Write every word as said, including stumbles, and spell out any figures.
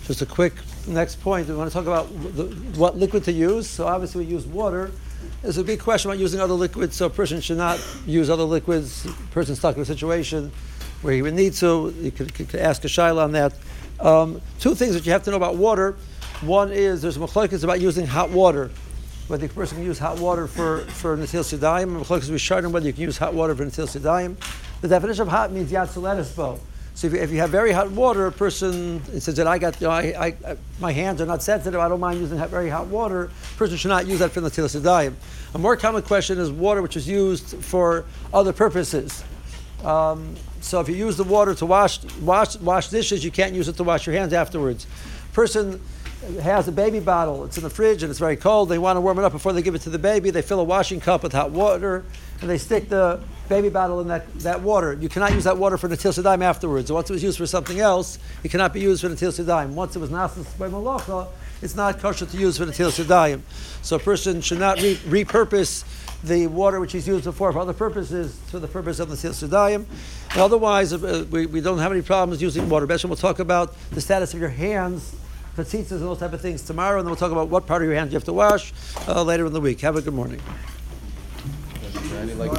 just a quick next point. We want to talk about the, what liquid to use. So obviously we use water. There's a big question about using other liquids, so a person should not use other liquids. A person stuck in a situation where he would need to, you could, could ask a shaila on that. Um, two things that you have to know about water. One is there's a machlokes about using hot water, whether the person can use hot water for, for Netilas Yadayim. Machlokes we showed him whether you can use hot water for Netilas Yadayim. The definition of hot means yad bo. So if you, if you have very hot water, a person it says that I got, you know, I, I, I, my hands are not sensitive, I don't mind using hot, very hot water. A person should not use that for Netilas Yadayim. A more common question is water which is used for other purposes. Um, so if you use the water to wash, wash wash dishes, you can't use it to wash your hands afterwards. Person has a baby bottle, it's in the fridge and it's very cold, they want to warm it up before they give it to the baby, they fill a washing cup with hot water and they stick the baby bottle in that, that water. You cannot use that water for Netilas Yadayim afterwards. Once it was used for something else, it cannot be used for Netilas Yadayim. Once it was nasas by malacha, it's not kosher to use for Netilas Yadayim. So a person should not re- repurpose the water which he's used before for other purposes for the purpose of Netilas Yadayim. And otherwise, uh, we, we don't have any problems using water. Besham will talk about the status of your hands, tzitzis and those type of things tomorrow, and then we'll talk about what part of your hands you have to wash uh, later in the week. Have a good morning.